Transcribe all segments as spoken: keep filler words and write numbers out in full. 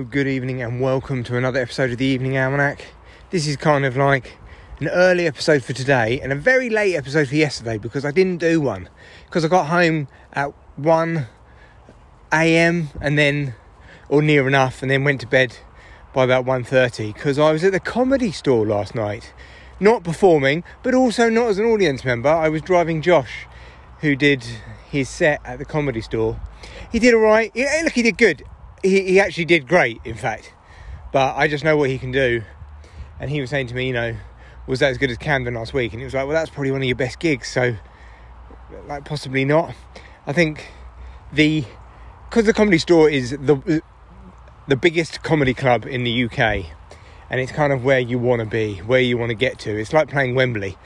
good evening and welcome to another episode of the Evening Almanac. This is kind of like an early episode for today and a very late episode for yesterday because I didn't do one. Because I got home at one a.m. and then, or near enough, and then went to bed by about one thirty because I was at the Comedy Store last night. Not performing, but also not as an audience member. I was driving Josh, who did his set at the Comedy Store. He did all right. Yeah, look, he did good. He, he actually did great, in fact. But I just know what he can do. And he was saying to me, you know, was that as good as Camden last week? And it was like, well, that's probably one of your best gigs. So, like, possibly not. I think the... Because the Comedy Store is the the biggest comedy club in the U K. And it's kind of where you want to be, where you want to get to. It's like playing Wembley.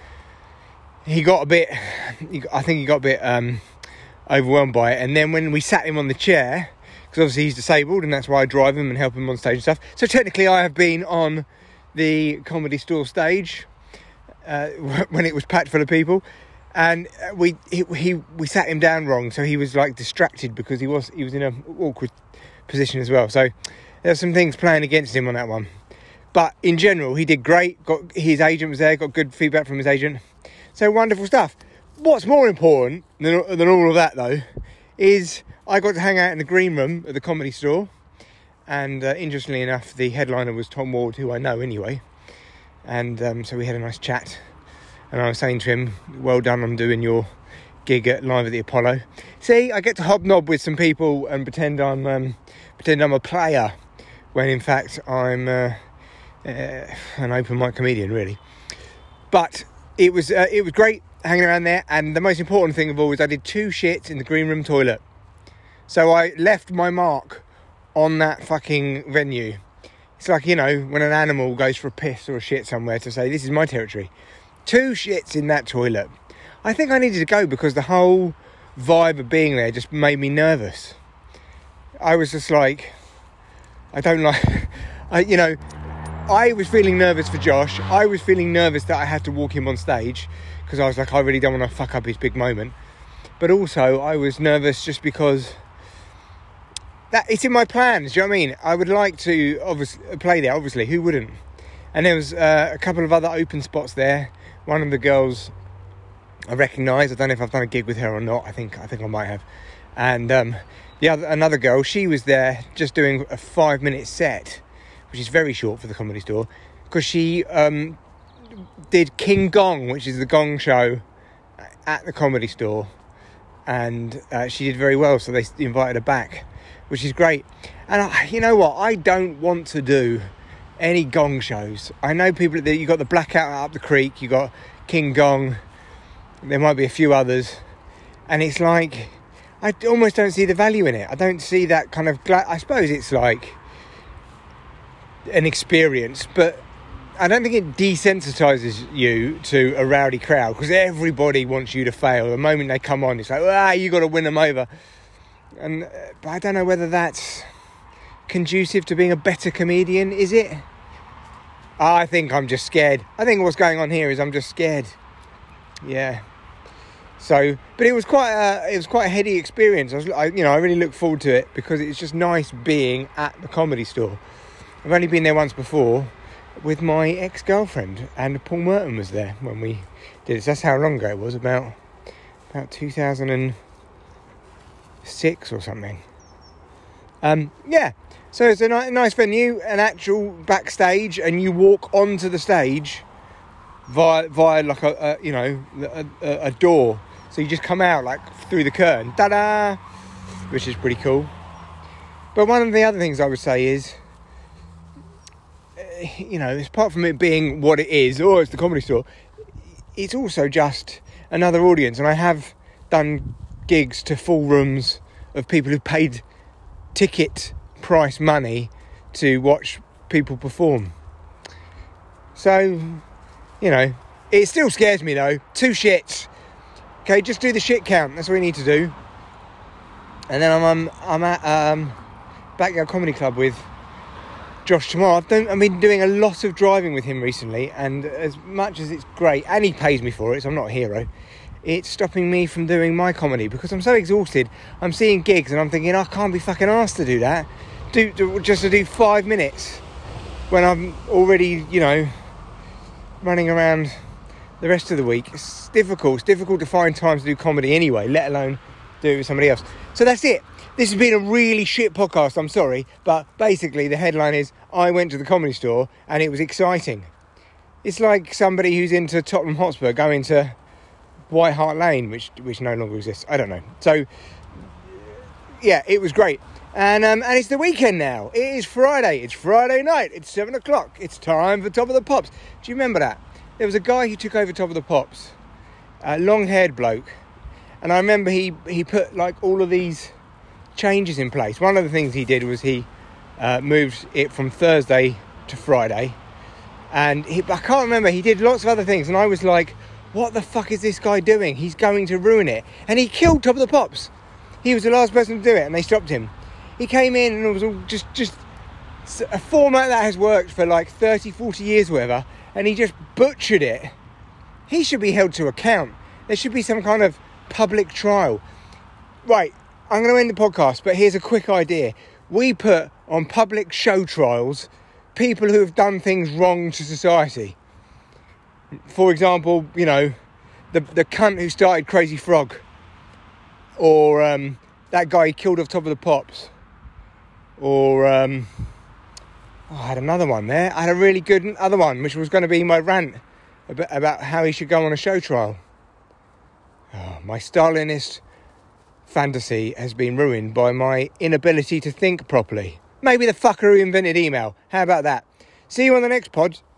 He got a bit... I think he got a bit um, overwhelmed by it. And then when we sat him on the chair... Because obviously he's disabled and that's why I drive him and help him on stage and stuff. So technically I have been on the Comedy Store stage uh, when it was packed full of people. And we he, he we sat him down wrong. So he was like distracted because he was he was in an awkward position as well. So there's some things playing against him on that one. But in general, he did great. Got his agent was there, got good feedback from his agent. So wonderful stuff. What's more important than, than all of that though is... I got to hang out in the green room at the Comedy Store, and uh, interestingly enough, the headliner was Tom Ward, who I know anyway, and um, so we had a nice chat, and I was saying to him, well done on doing your gig at Live at the Apollo. See, I get to hobnob with some people and pretend I'm um, pretend I'm a player, when in fact I'm uh, uh, an open mic comedian, really. But it was uh, it was great hanging around there, and the most important thing of all is I did two shits in the green room toilet. So I left my mark on that fucking venue. It's like, you know, when an animal goes for a piss or a shit somewhere to say, this is my territory. Two shits in that toilet. I think I needed to go because the whole vibe of being there just made me nervous. I was just like, I don't like, I, you know, I was feeling nervous for Josh. I was feeling nervous that I had to walk him on stage because I was like, I really don't want to fuck up his big moment. But also I was nervous just because... That, it's in my plans, do you know what I mean? I would like to obviously play there, obviously, who wouldn't? And there was uh, a couple of other open spots there. One of the girls I recognise, I don't know if I've done a gig with her or not, I think I think I might have. And um, the other another girl, she was there just doing a five minute set, which is very short for the Comedy Store, because she um, did King Gong, which is the gong show at the Comedy Store. And uh, she did very well, so they invited her back, which is great. And I, you know what? I don't want to do any gong shows. I know people that you got the Blackout Up the Creek, you got King Gong, there might be a few others, and it's like I almost don't see the value in it. I don't see that kind of. Gla- I suppose it's like an experience, but I don't think it desensitizes you to a rowdy crowd because everybody wants you to fail. The moment they come on, it's like, ah, you got to win them over. And but I don't know whether that's conducive to being a better comedian, is it? I think I'm just scared. I think what's going on here is I'm just scared. Yeah. So, but it was quite a, it was quite a heady experience. I was, I, you know, I really look forward to it because it's just nice being at the Comedy Store. I've only been there once before with my ex-girlfriend, and Paul Merton was there when we did it. So that's how long ago it was, about about two thousand six or something. Um, yeah, so it's a ni- nice venue, an actual backstage, and you walk onto the stage via via like a, a you know a, a, a door. So you just come out like through the curtain, ta-da, which is pretty cool. But one of the other things I would say is, you know, apart from it being what it is, oh, it's the Comedy Store, it's also just another audience. And I have done gigs to full rooms of people who paid ticket price money to watch people perform. So, you know, it still scares me though. Two shits. Okay, just do the shit count. That's what we need to do. And then I'm um, I'm at um, Backyard Comedy Club with Josh tomorrow. I've, done, I've been doing a lot of driving with him recently, and as much as it's great, and he pays me for it, so I'm not a hero, it's stopping me from doing my comedy because I'm so exhausted. I'm seeing gigs and I'm thinking, I can't be fucking arsed to do that. do, do just to do five minutes when I'm already, you know, running around the rest of the week. It's difficult. It's difficult to find time to do comedy anyway, let alone do it with somebody else. So that's it. This has been a really shit podcast, I'm sorry, but basically the headline is I went to the Comedy Store and it was exciting. It's like somebody who's into Tottenham Hotspur going to White Hart Lane, which which no longer exists. I don't know. So, yeah, it was great. And um, and it's the weekend now. It is Friday. It's Friday night. It's seven o'clock. It's time for Top of the Pops. Do you remember that? There was a guy who took over Top of the Pops, a long-haired bloke. And I remember he, he put, like, all of these changes in place. One of the things he did was he uh, moved it from Thursday to Friday. And he, I can't remember, he did lots of other things. And I was like, what the fuck is this guy doing? He's going to ruin it. And he killed Top of the Pops. He was the last person to do it and they stopped him. He came in and it was all just, just a format that has worked for like thirty, forty years or whatever. And he just butchered it. He should be held to account. There should be some kind of public trial. Right. I'm going to end the podcast, but here's a quick idea. We put on public show trials people who have done things wrong to society. For example, you know, the the cunt who started Crazy Frog. Or um, that guy who killed off Top of the Pops. Or, um, oh, I had another one there. I had a really good other one, which was going to be my rant about, about how he should go on a show trial. Oh, my Stalinist fantasy has been ruined by my inability to think properly. Maybe the fucker who invented email. How about that? See you on the next pod.